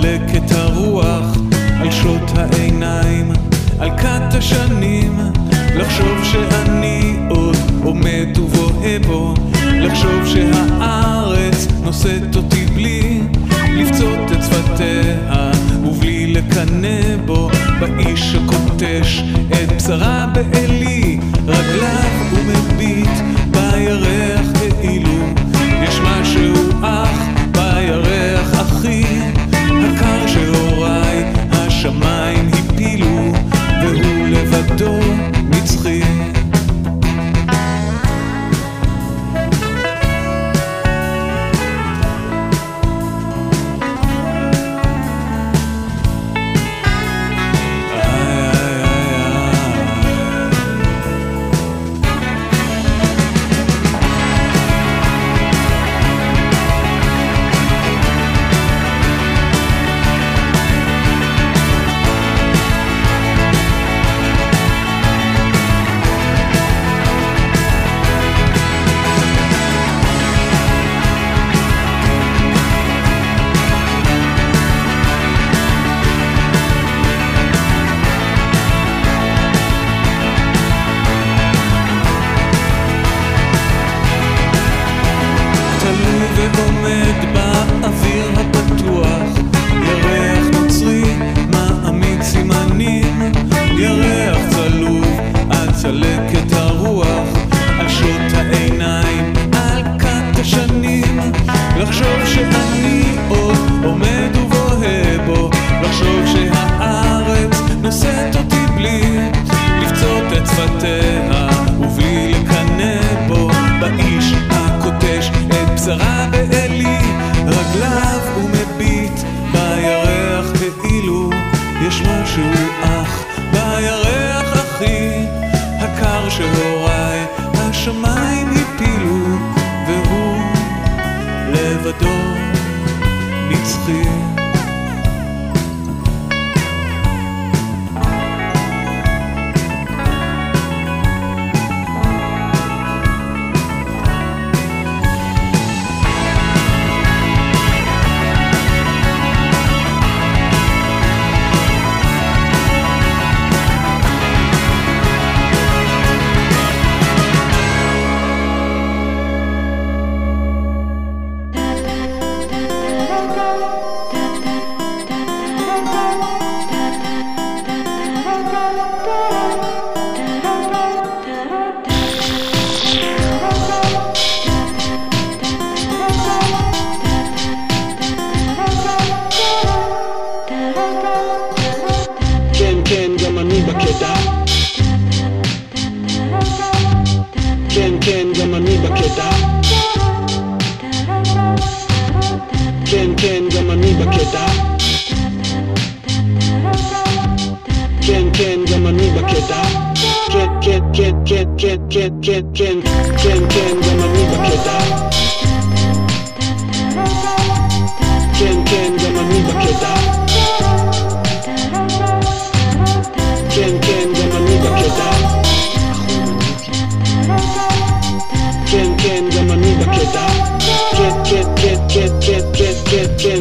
צלק את הרוח על שוט העיניים, על קט השנים, לחשוב שאני עוד עומד ובוהה בו, לחשוב שהארץ נושאת אותי בלי לפצות את שפתיה ובלי לקנא בו, באיש שקוטש את בשרה באלי רגליו ומביט בירח כאילו יש משהו אך בירח אחי הקר שהוריי השמיים הפילו והוא לבדו נצחי. ועומד באוויר הפתוח ירח נוצרי מעמיד סימנים, ירח צלוב הצלק את הרוח על שוט העיניים, על קט השנים, לחשוב שאני עוד עומד ובוהה בו, לחשוב שהארץ נושאת אותי בלי לפצות את שפתיה ובלי לקנא בו, באיש הקוטש את בשרה באלי רגליו ומביט בירח כאילו יש משהו אך בירח אחי הקר שהוריי השמיים הפילו והוא לבדו נצחי. כן, גם אני בקטע. כן, כן, גם אני בקטע. כן, כן, גם אני בקטע. כן, כן, כן, כן, כן, כן, כן, כן, כן, כן, גם אני בקטע. כן, כן, גם אני בקטע. כן, כן, גם אני בקטע. כן, כן, גם אני בקטע. כן, כן, כן, כן, כן, כן, כן, כן.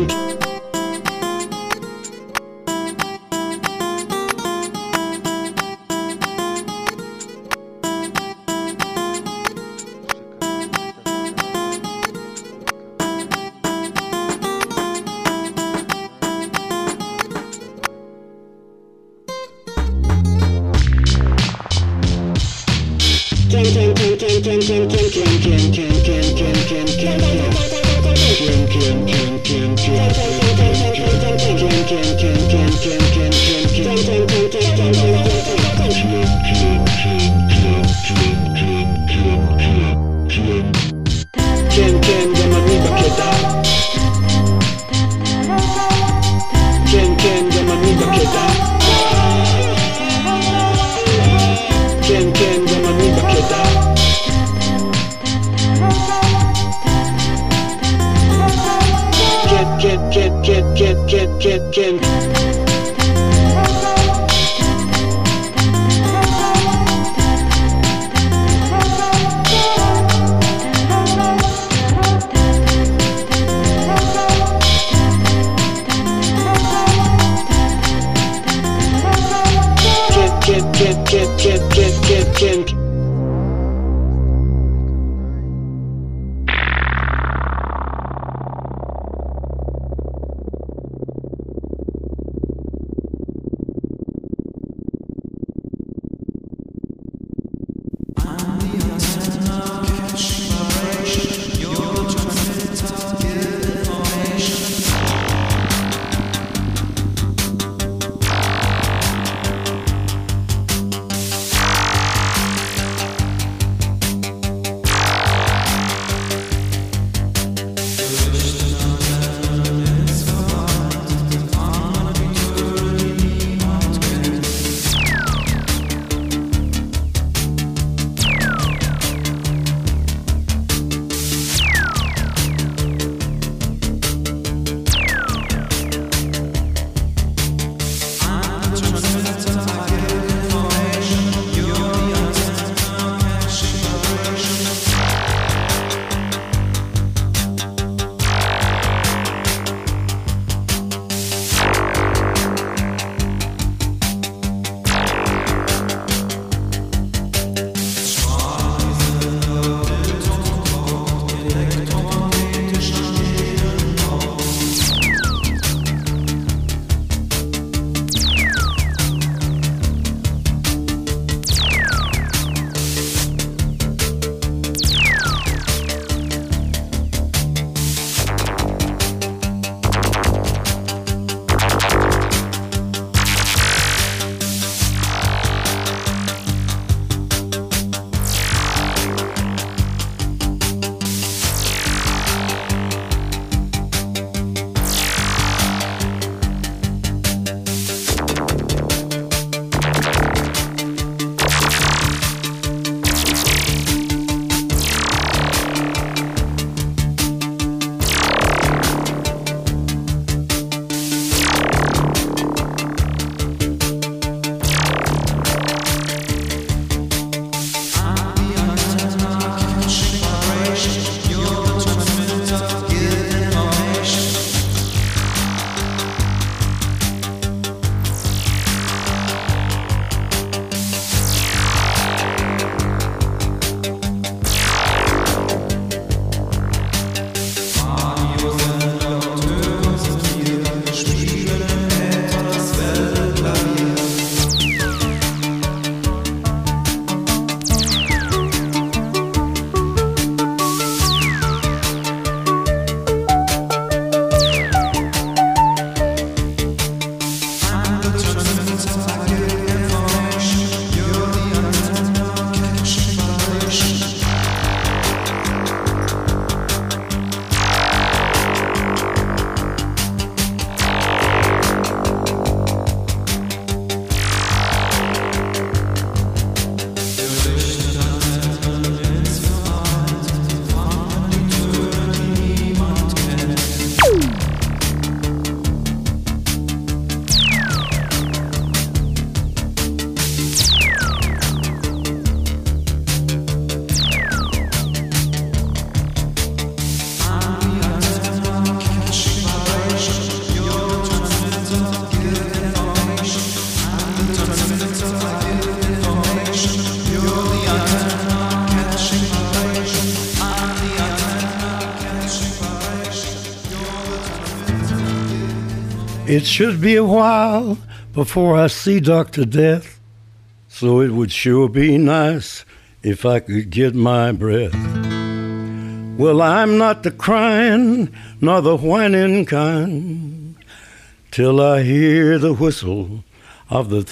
It should be a while before I see Dr. Death, so it would sure be nice if I could get my breath. Well, I'm not the crying nor the whining kind till I hear the whistle of the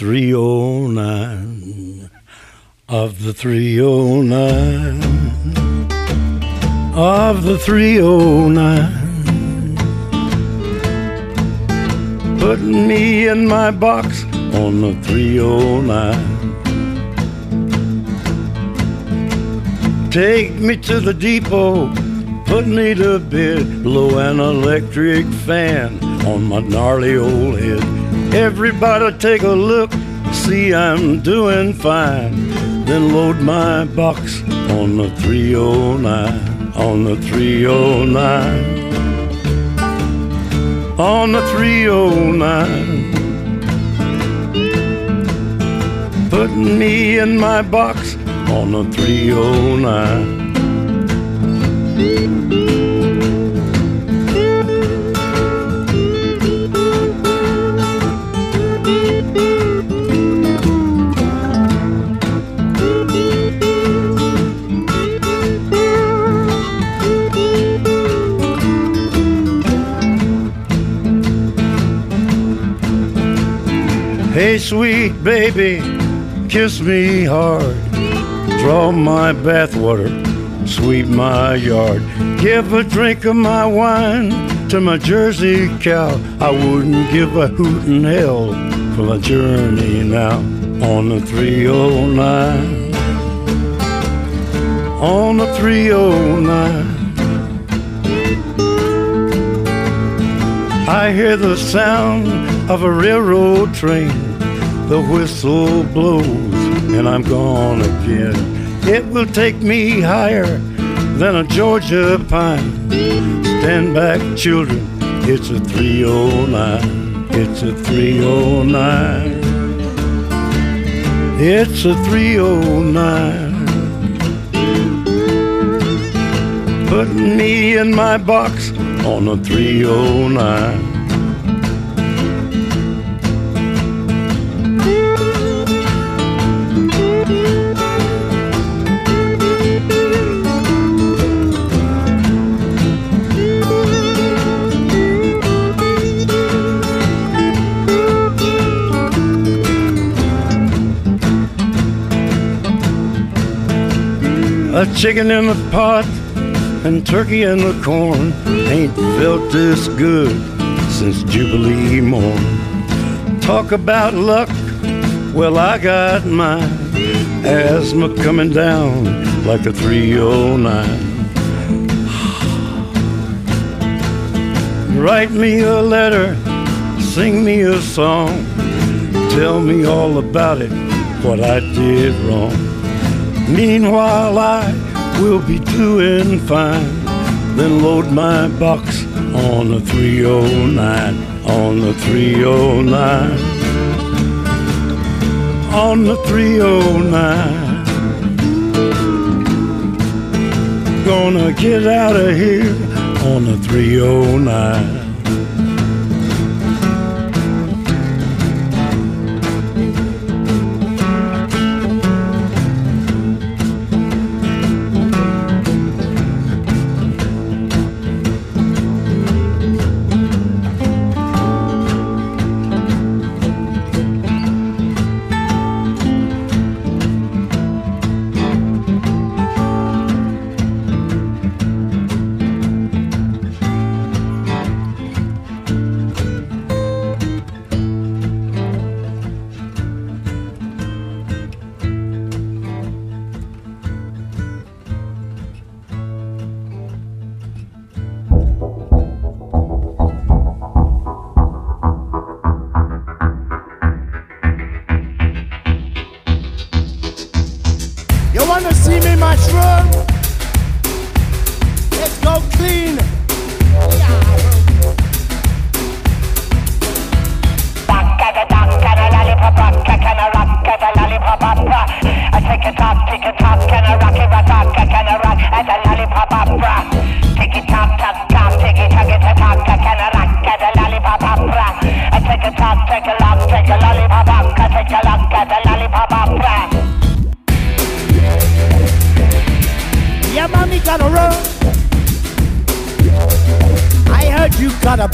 309, of the 309, of the 309. Put me in my box on the 309. Take me to the depot, put me to bed, blow an electric fan on my gnarly old head. Everybody take a look, see I'm doing fine. Then load my box on the 309, on the 309, on the 309. Put me in my box on the 309. Hey, sweet baby, kiss me hard. Draw my bathwater, sweep my yard. Give a drink of my wine to my Jersey cow. I wouldn't give a hoot in hell for my journey now. On the 309, on the 309. I hear the sound of a railroad train. The whistle blows and I'm gone again. It will take me higher than a Georgia pine. Stand back, children, it's a 309. It's a 309. It's a 309. Put me in my box on a 309. A chicken in the pot and turkey in the corn. Ain't felt this good since Jubilee morn. Talk about luck, well I got mine. Asthma coming down like a 309. Write me a letter, sing me a song. Tell me all about it, what I did wrong. Meanwhile I will be doing fine. Then load my box on the 309, on the 309, on the 309. Gonna get out of here on the 309.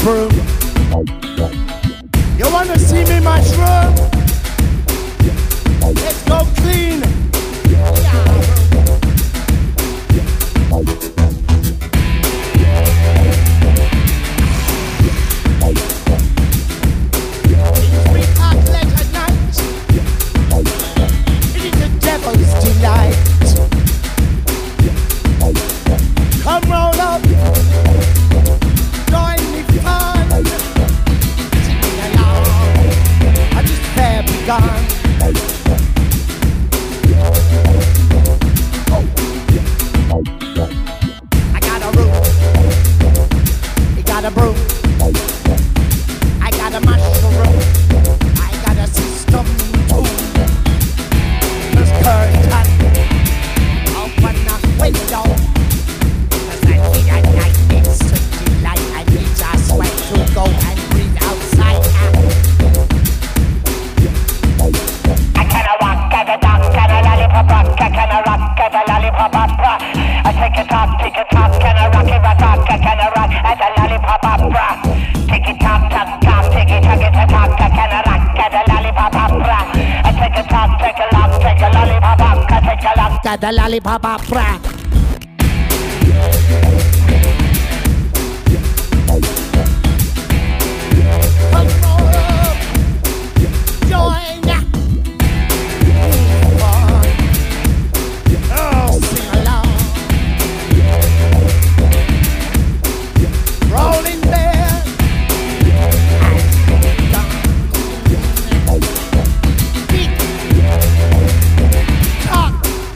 broom. You wanna see me mushroom? Let's go clean. Delight. Come roll up, join me fun, sing along, I just have begun. I got a room, you got a broom, I got a mushroom, I got a system too. Curtain, open the window, 'cause I need a night it's to delight. I need a sweat to go and breathe outside. I kinda rock at a duck, kinda lollipop rock, I kinda rock at a lollipop opera. I take it top, kinda rock it, rock, I kinda rock at a lollipop opera. Take it top, take it, talk, I kinda rock at a lollipop opera. I take it top, take a lock, take a lollipop opera, take a lock at a lollipop opera. Come on, join ya. Oh, sing along. Rolling there. Talk.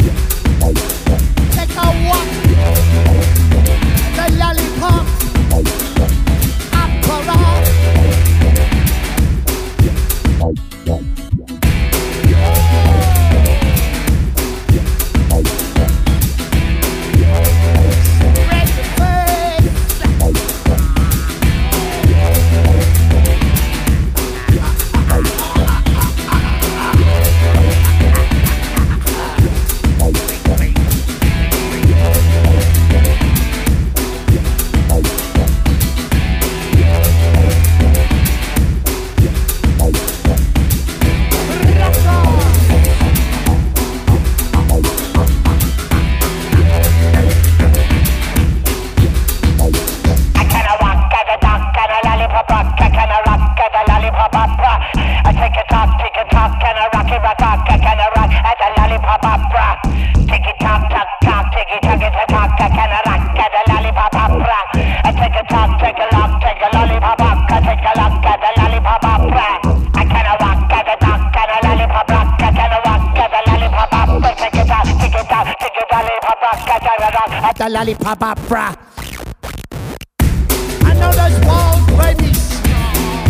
Take a walk. The lollipop. Opera. Red face. I kinda rock at a duck, and a lollipop rock, I kinda rock at a lollipop opera. I take it top, kinda rock it, rock, I kinda rock at a lollipop opera. Take it top, take it, talk, I kinda rock at a lollipop opera. I take it top, take a lock, take a lollipop opera, take a lock at a lollipop opera. I kinda rock at a duck, and a lollipop rock, I kinda rock at a lollipop opera. Take it top, take it, lollipop rock, I kinda rock at a lollipop opera. I know those walls may be strong.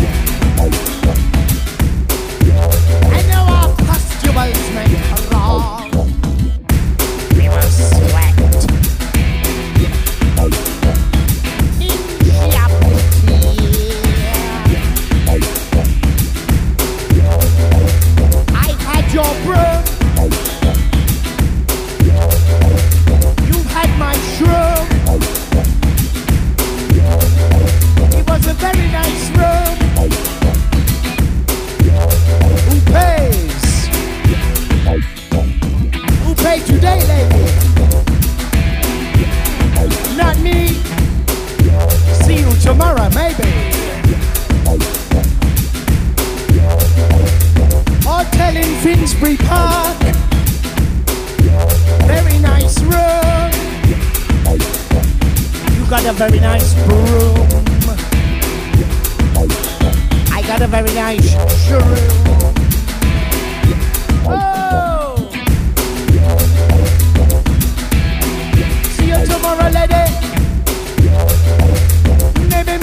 I know our pustules make wrong. We will sweat in jeopardy. I've had your broom. You've had my shroom. It was a very nice room. Who pays? Who paid today, lady? Not me. See you tomorrow, maybe. Hotel in Finsbury Park. Very nice room. You got a very nice broom. I got a very nice shroom. Oh! See you tomorrow, lady. Maybe.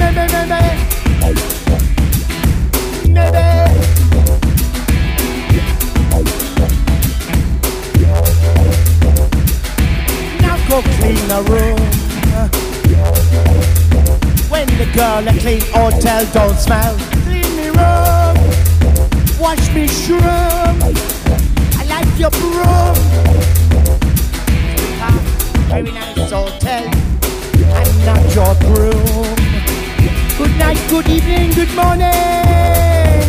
Now go clean the room. When the girl a clean hotel don't smell. Clean me room. Wash me shroom. I like your broom. Very nice hotel. I'm not your broom. Good night, good evening, good morning.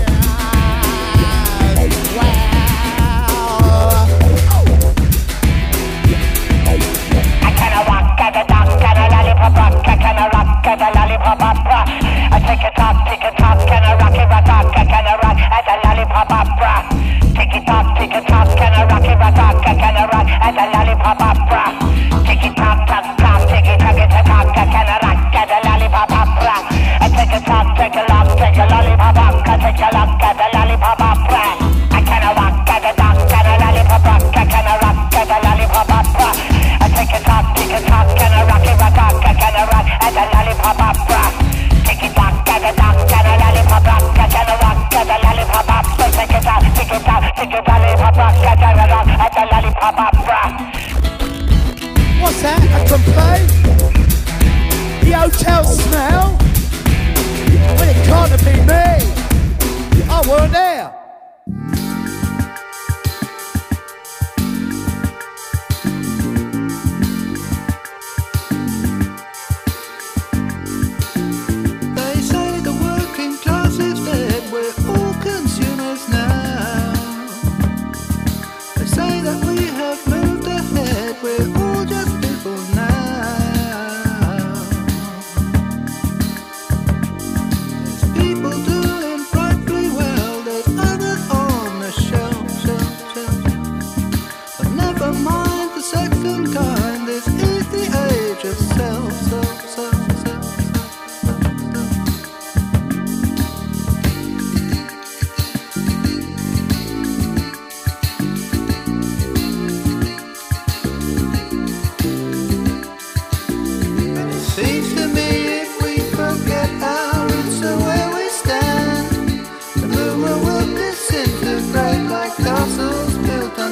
I kinda rock at the dock, kinda lollipop rock, I kinda rock at the lollipop opera. I take a talk, kinda rocky rock, I kinda rock at the lollipop opera. Ticky tock, kinda rocky rock, I kinda rock at the lollipop opera. Ticky tock, ticky tock, I kinda rock at the lollipop opera. I take a talk, take a lollipop rock, I take a lock at the lollipop opera. I kinda rock at the dock, kinda lollipop rock, I kinda rock at the lollipop opera. I take a talk, kinda rocky rock, I kinda rock at the lollipop opera. Ticky tock, kinda lollipop rock, I kinda rock at the lollipop opera. Take a talk, lollipop rock, I kinda rock at the lollipop opera. What's that? A complaint? The hotel smell? Well, it can't have been me. I weren't there. They say the working class is dead, we're all consumers now. They say that we have moved ahead, we're all just people now. There's people doing frightfully well, there's others on the shelf. But never mind the second kind, this is the age of self. Seems to me if we forget our roots and where we stand, the movement will disintegrate like castles built on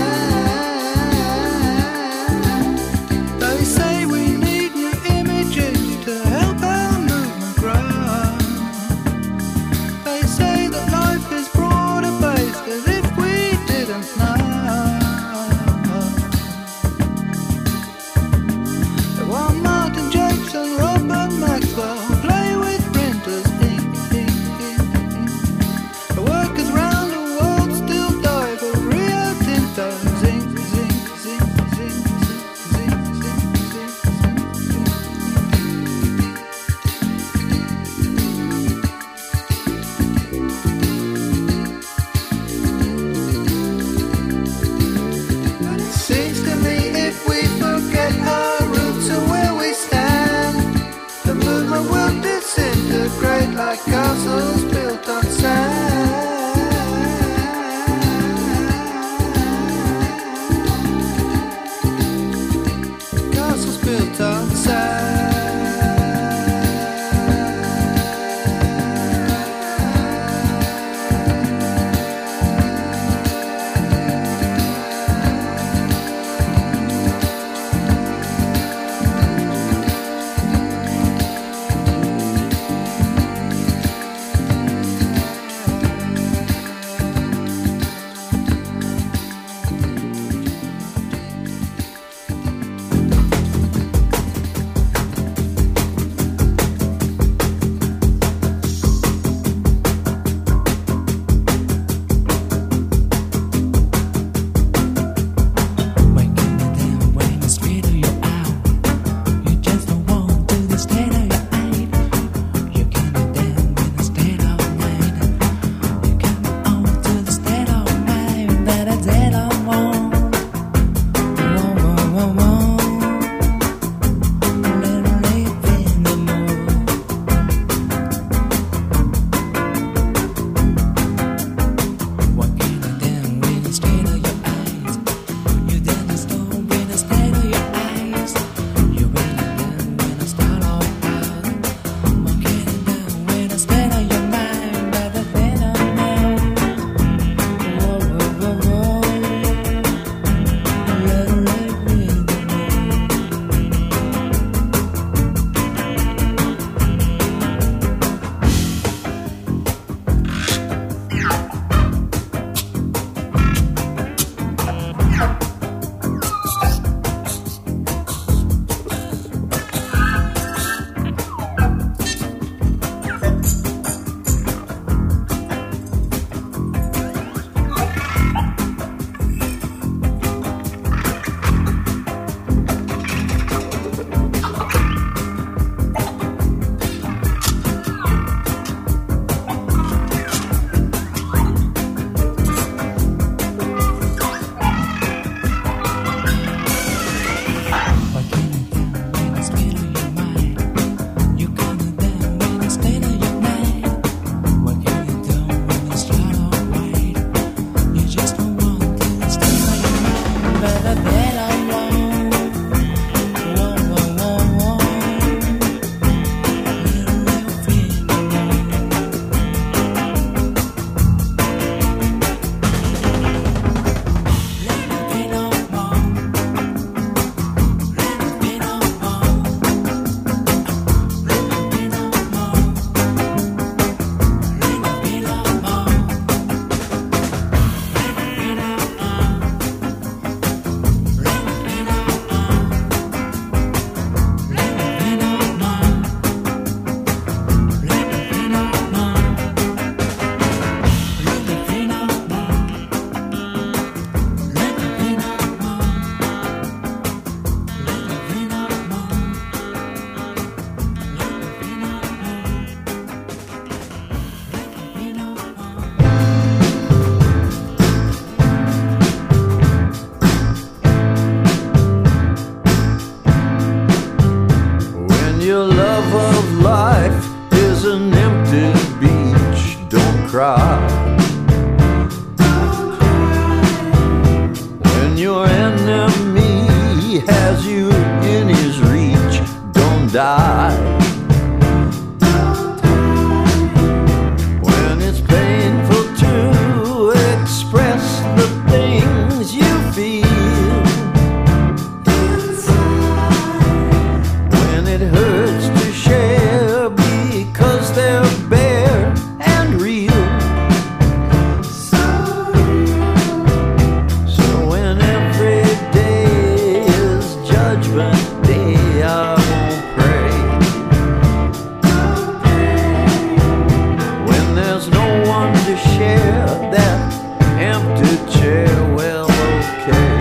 sand. They say we need new images to help our movement grow. They say that life is broader based as if we didn't know. While Martin Jakes and Robert Maxwell play with printers, ink. The workers round the world still die for Rio Tinto, zinc. Seems to me if we forget our roots and where we stand, the movement will disintegrate like castles built on sand. Castles built on sand. cry. When your enemy has you in his reach, don't die. When it's painful to express the things you feel, when it hurts to share because they're bare and real. So when every day is judgment day, I won't pray. When there's no one to share that empty chair, well, okay.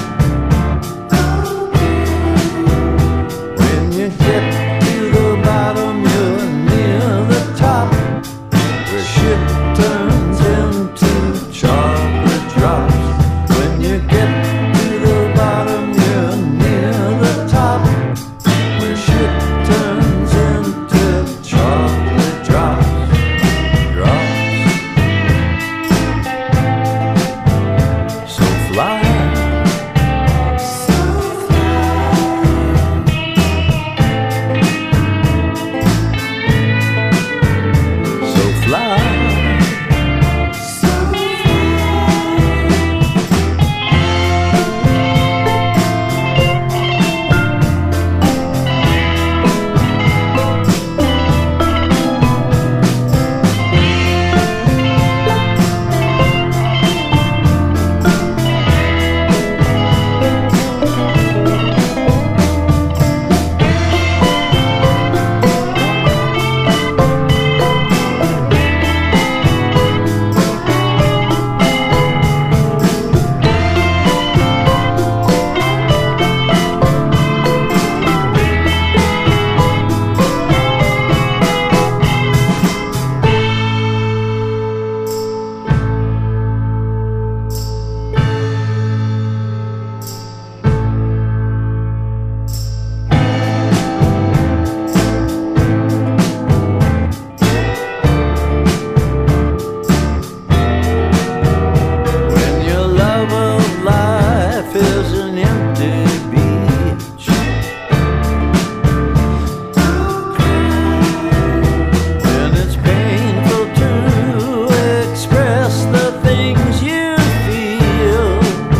When you get to the bottom, you're near the top, where shit turns into chocolate drops. When you get to the bottom, you're near the top, where shit turns into chocolate drops. So fly. So fly. When your love of life is an empty beach, when it's painful to express the things you feel,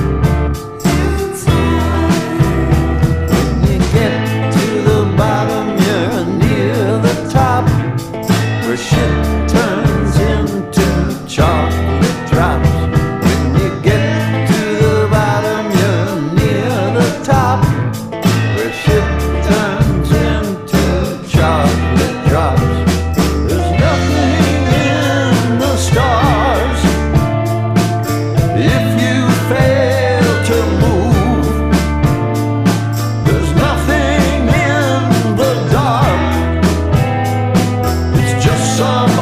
when you get to the bottom, you're near the top, where shit turns into chocolate drops. When you get to the bottom, you're near the top, where shit turns into chocolate drops. There's nothing in the stars if you fail to move. There's nothing in the dark, it's just some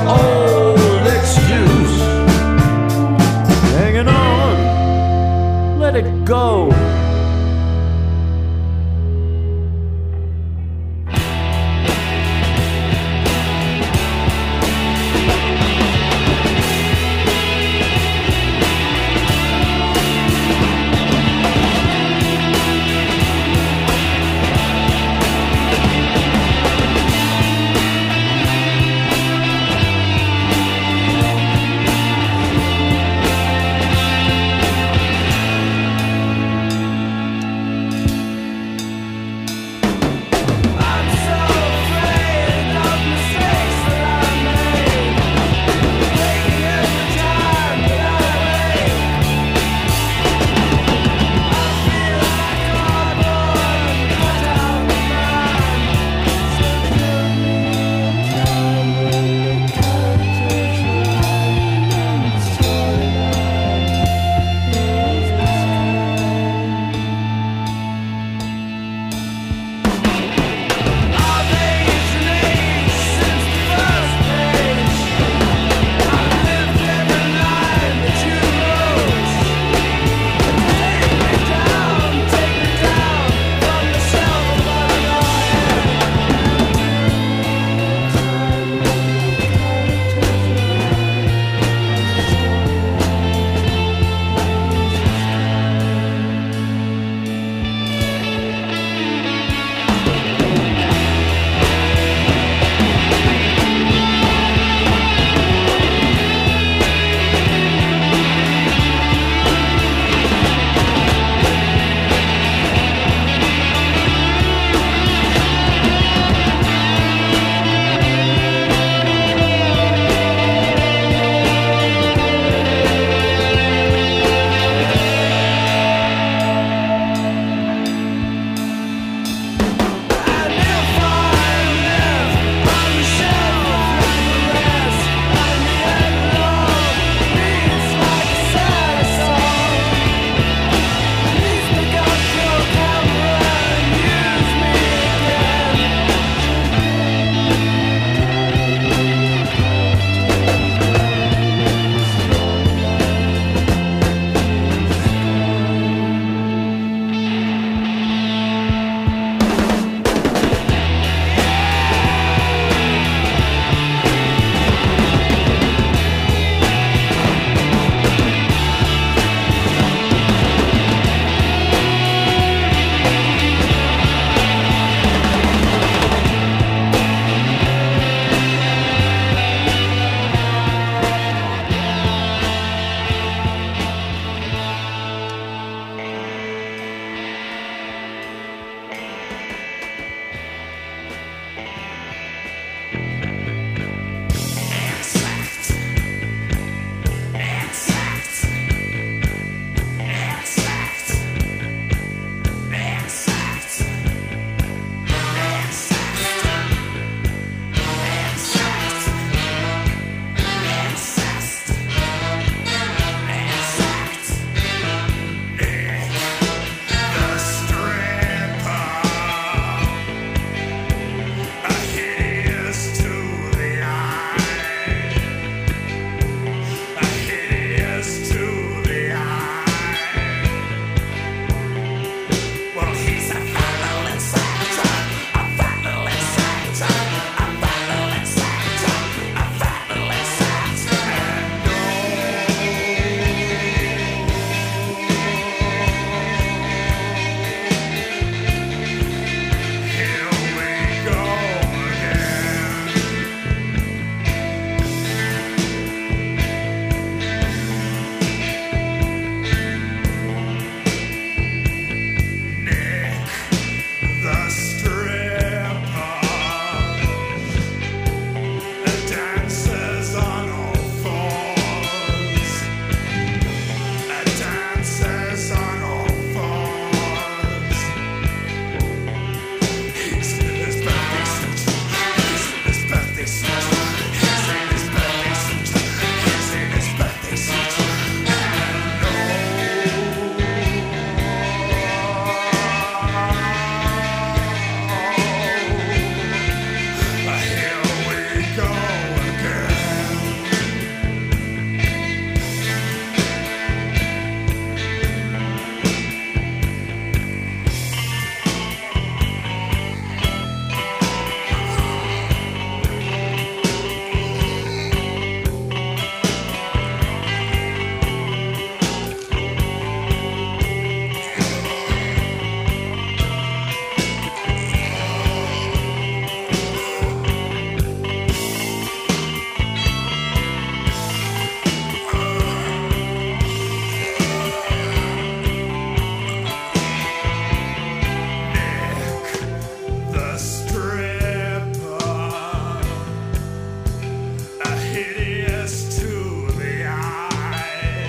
hideous to the eye,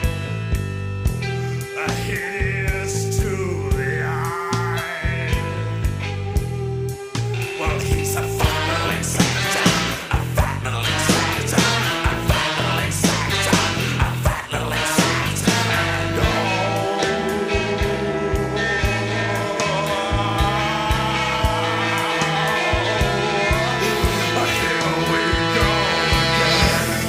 hideous to the eye. Well, he's a fat little insect, a fat little insect, a fat little insect, a fat little insect, and here we go again.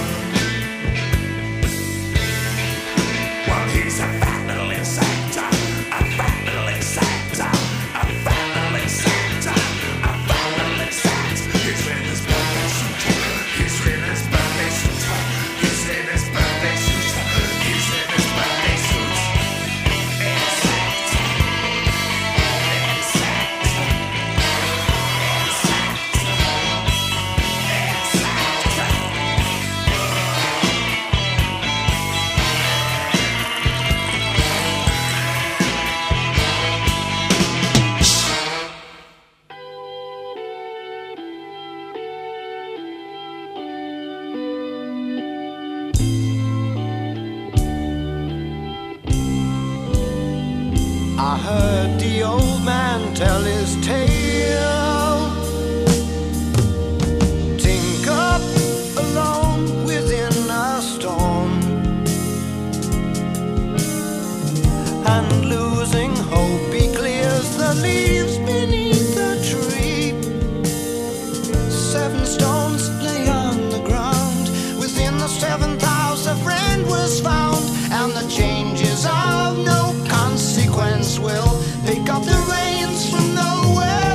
Well, he's a fat little insect, a fat little insect, a fat little insect, a fat little insect. He's in his birthday suit, he's in his birthday suit, he's in his birthday suit, he's in his birthday suit. Insect, insect, I heard the old man tell his tale. Think up alone within a storm, and losing hope he clears the leaves beneath the tree. 7 stones lay on the ground. Within the 7th house a friend was found, and the changes of no consequence will pick up the reins from nowhere.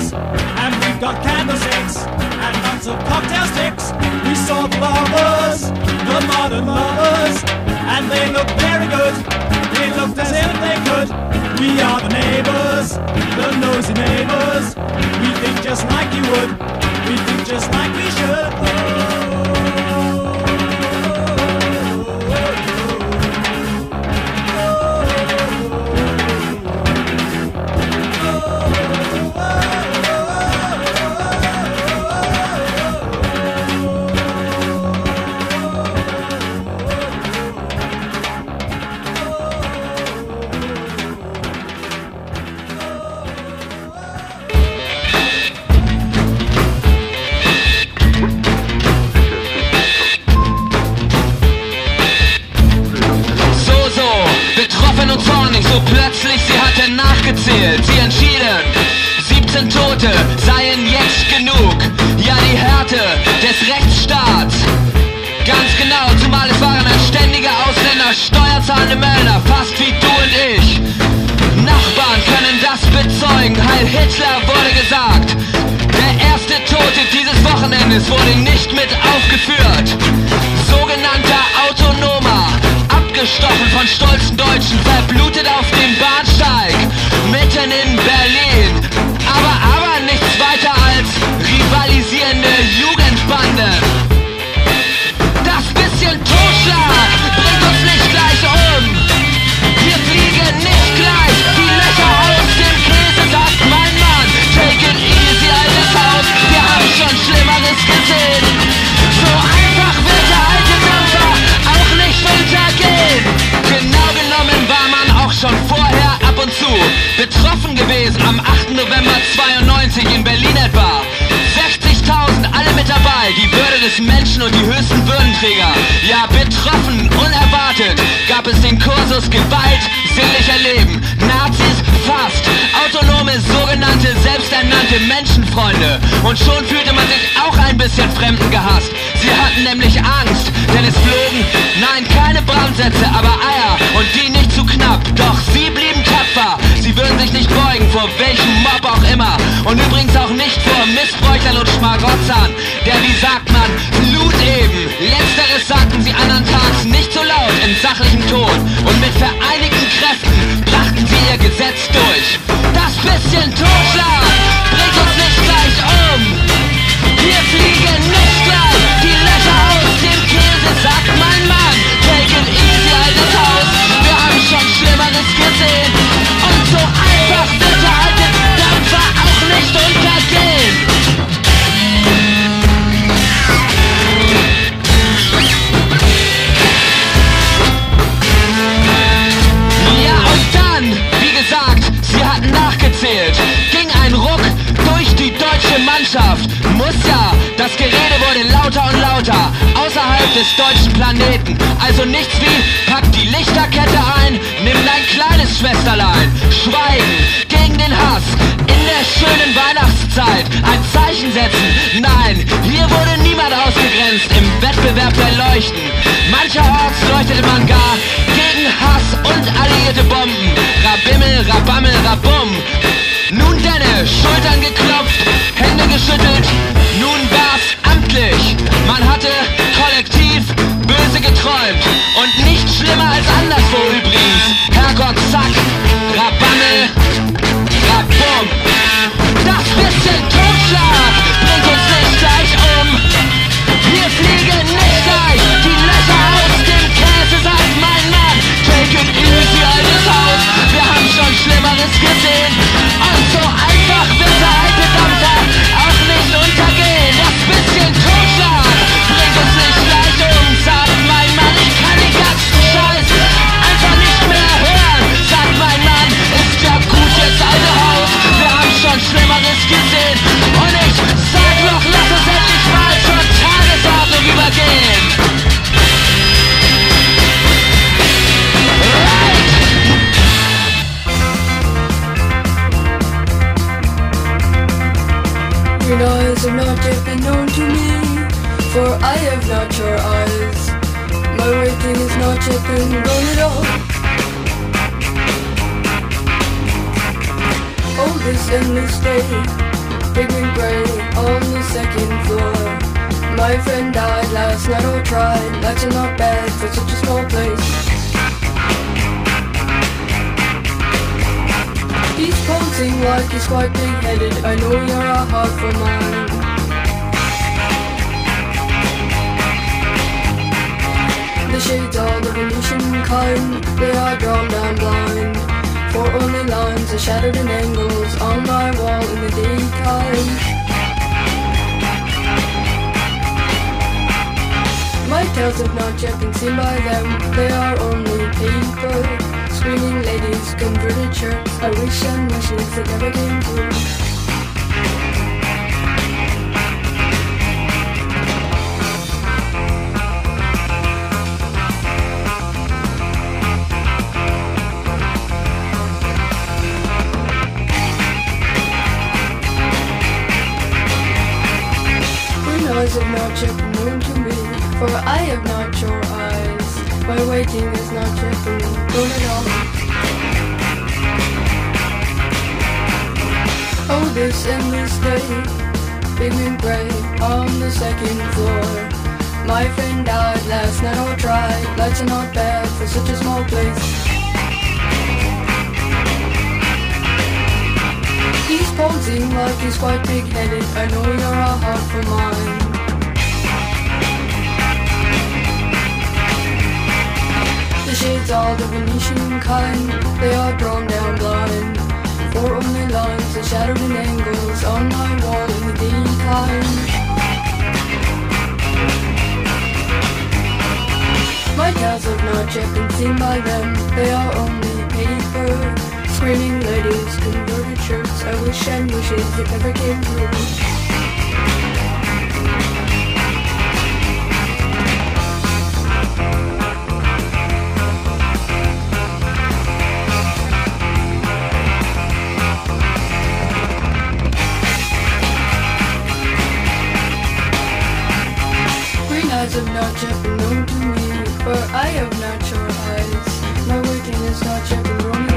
sticks, and we've got candlesticks, and lots of cocktail sticks. We saw the lovers, the modern lovers, and they look very good. They looked as if they could. We are the neighbors, the nosy neighbors. We think just like you would. We think just like we should. Und zornig, so plötzlich, sie hatte nachgezählt. Sie entschieden, 17 Tote seien jetzt genug. Ja, die Härte des Rechtsstaats. Ganz genau, zumal es waren ein ständiger Ausländer, steuerzahlende Männer, fast wie du und ich. Nachbarn können das bezeugen, Heil Hitler wurde gesagt. Der erste Tote dieses Wochenendes wurde nicht mit aufgeführt. Sogenannter Autonomer, abgestochen von stolzen Deutschen, verblutet auf dem Bahnsteig, mitten in Berlin. Aber nichts weiter als rivalisierende Jugendbanden. Das bisschen Totschlag bringt uns nicht gleich um. Wir fliegen nicht gleich die Löcher aus dem Käse, sagt mein Mann. Take it easy, altes Haus, wir haben schon Schlimmeres gesehen. So einfach wird der alte Dampfer auch nicht untergehen. Genau genommen war man auch schon vorher ab und zu betroffen gewesen am 8. November 92 in Berlin etwa. 60.000, alle mit dabei, die Würde des Menschen und die höchsten Würdenträger. Ja, betroffen, unerwartet, gab es den Kursus Gewalt, sinnlich erleben. Nazis fast, autonome, sogenannte, selbsternannte Menschenfreunde. Und schon fühlte man sich auch ein bisschen fremdengehasst. Sie hatten nämlich Angst, denn es flogen, nein, keine Brandsätze, aber Eier und die nicht zu knapp. Doch sie blieben tapfer, sie würden sich nicht beugen, vor welchem Mob auch immer. Und übrigens auch nicht vor Missbräuchlern und Schmarotzern, der, wie sagt man, lud eben. Letzteres sagten sie anderntags nicht so laut in sachlichem Ton. Und mit vereinigten Kräften brachten sie ihr Gesetz durch. Das bisschen Totschlag bringt uns nicht gleich um. Wir fliegen nicht gleich die Löcher aus dem Käse, sagt mein Mann. Take it easy, altes Haus, wir haben schon Schlimmeres gesehen. Und so einfach wird der alte Dampfer auch nicht untergehen. Ja, und dann, wie gesagt, sie hatten nachgezählt. Ging ein Ruck durch die deutsche Mannschaft. Muss ja, das Gerede wurde lauter und lauter, außerhalb des deutschen Planeten. Also nichts wie, pack die Lichterkette ein, nimm dein kleines Schwesterlein. Schweigen gegen den Hass, in der schönen Weihnachtszeit ein Zeichen setzen. Nein, hier wurde niemand ausgegrenzt im Wettbewerb der Leuchten. Mancherorts leuchtete man gar gegen Hass und alliierte Bomben. Rabimmel, rabammel, rabum. Nun denne, Schultern geklopft, Hände geschüttelt, nun war's amtlich. Man hatte kollektiv böse geträumt und nicht schlimmer als anderswo übrigens. Herrgott, zack, rabammel, rabum. Das bisschen Totschlag bringt uns nicht gleich um. Wir fliegen nicht gleich die Löcher aus dem Käse, sagt mein Mann. Take it easy, altes Haus, wir haben schon Schlimmeres gesehen. Und so einfach wird der alte Dampfer auch nicht untergehen. Das bisschen Totschlag bringt uns nicht gleich um, sagt mein Mann. Ich kann den ganzen Scheiß einfach nicht mehr hören, sagt mein Mann. Ist ja gut jetzt, alte Haus, wir haben schon Schlimmeres gesehen. Und ich sag noch, lass uns endlich mal zur Tagesordnung übergehen. Your eyes have not yet been known to me, for I have not your eyes. My rating has not yet been run at all. Oh, this endless day, big and grey on the second floor. My friend died last night or tried. That's not bad for such a small place. He's posing like he's quite big-headed. I know you're a heart for mine. The shades are the Venetian kind. They are drawn down blind. For only lines are shattered in angles on my wall in the daytime. My tales have not yet been seen by them. They are only paper. Screaming ladies, converted shirts. I wish and wishes that never came true. Eyes have not yet been known to me, for I have not your eyes. My waiting is not yet been known at all. Oh, this endless day, big and grey on the second floor. My friend died last night or tried. Lights are not bad for such a small place. He's posing like he's quite big-headed. I know you're a heart for mine. The shades are the Venetian kind. They are drawn down blind. For only lines are shattered in angles on my wall in the daytime. My tales have not yet been seen by them. They are only paper. Screaming ladies, converted shirts. I wish and wishes that never came true. Green eyes have not yet been known to me, for I have not your eyes. My waiting is not yet been grown.